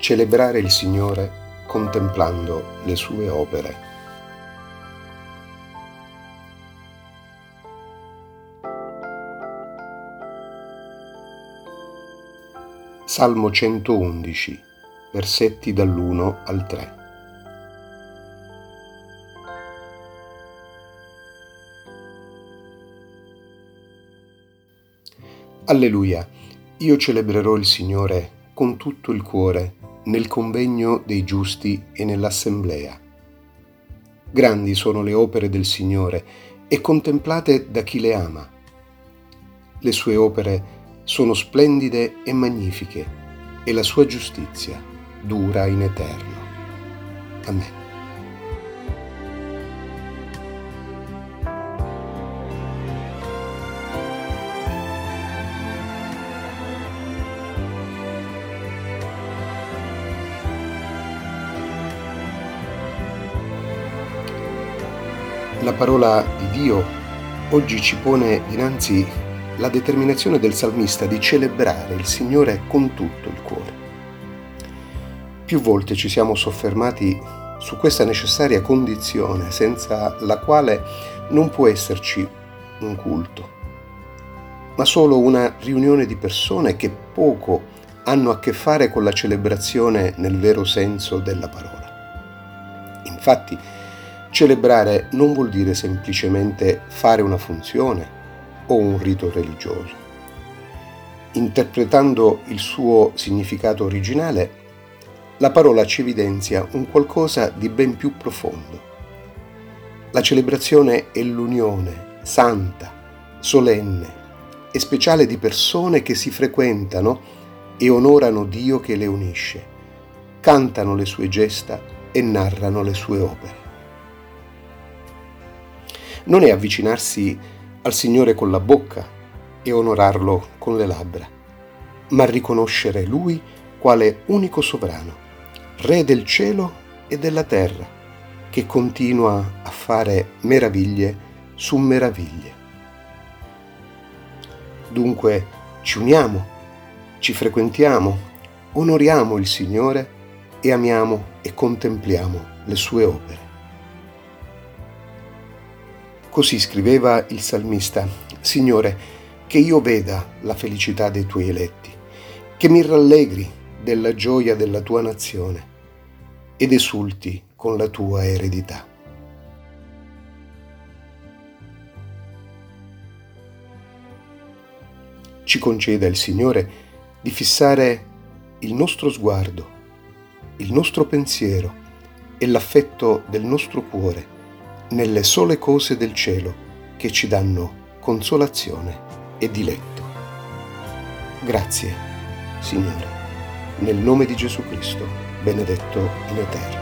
Celebrare il Signore contemplando le sue opere. Salmo 111, versetti dall'1 al 3. Alleluia, io celebrerò il Signore con tutto il cuore nel convegno dei giusti e nell'assemblea. Grandi sono le opere del Signore e contemplate da chi le ama. Le sue opere sono splendide e magnifiche e la sua giustizia dura in eterno. Amen. La parola di Dio oggi ci pone dinanzi la determinazione del salmista di celebrare il Signore con tutto il cuore. Più volte ci siamo soffermati su questa necessaria condizione senza la quale non può esserci un culto, ma solo una riunione di persone che poco hanno a che fare con la celebrazione nel vero senso della parola. Infatti, celebrare non vuol dire semplicemente fare una funzione o un rito religioso. Interpretando il suo significato originale, la parola ci evidenzia un qualcosa di ben più profondo. La celebrazione è l'unione santa, solenne e speciale di persone che si frequentano e onorano Dio che le unisce, cantano le sue gesta e narrano le sue opere. Non è avvicinarsi al Signore con la bocca e onorarlo con le labbra, ma riconoscere Lui quale unico sovrano, Re del cielo e della terra, che continua a fare meraviglie su meraviglie. Dunque ci uniamo, ci frequentiamo, onoriamo il Signore e amiamo e contempliamo le sue opere. Così scriveva il salmista: Signore, che io veda la felicità dei tuoi eletti, che mi rallegri della gioia della tua nazione ed esulti con la tua eredità. Ci conceda il Signore di fissare il nostro sguardo, il nostro pensiero e l'affetto del nostro cuore nelle sole cose del cielo che ci danno consolazione e diletto. Grazie, Signore, nel nome di Gesù Cristo, benedetto in eterno.